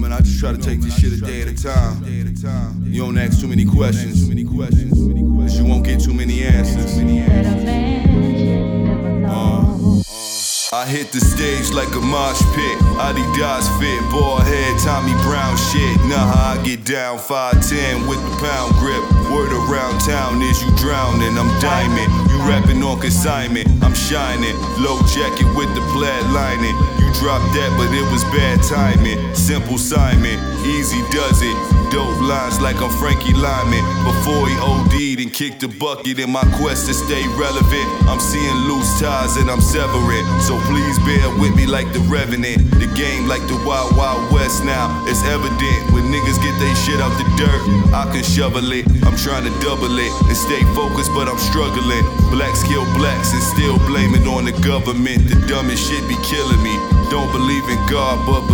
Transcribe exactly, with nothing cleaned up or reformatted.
man, I just try to take this shit a day at a time. You don't ask too many questions, cause you won't get too many answers. Uh, I hit the stage like a mosh pit. Adidas fit, ball head, Tommy Brown shit. Nah, how I get down, five ten with the pound grip. Word around town is you drowning, I'm diamond. You rapping on consignment, I'm shining. Low jacket with the plaid lining. You dropped that, but it was bad timing. Simple Simon, easy does it. Dope lines like I'm Frankie Lyman. Before he O D'd and kicked the bucket in my quest to stay relevant. I'm seeing loose ties and I'm severing. So please bear with me like the Revenant. The game like the Wild Wild West now. It's evident when niggas get they shit out the dirt, I can shovel it. I'm trying to double it and stay focused, but I'm struggling. Blacks kill blacks and still blame it on the government. The dumbest shit be killing me. Don't believe in God, but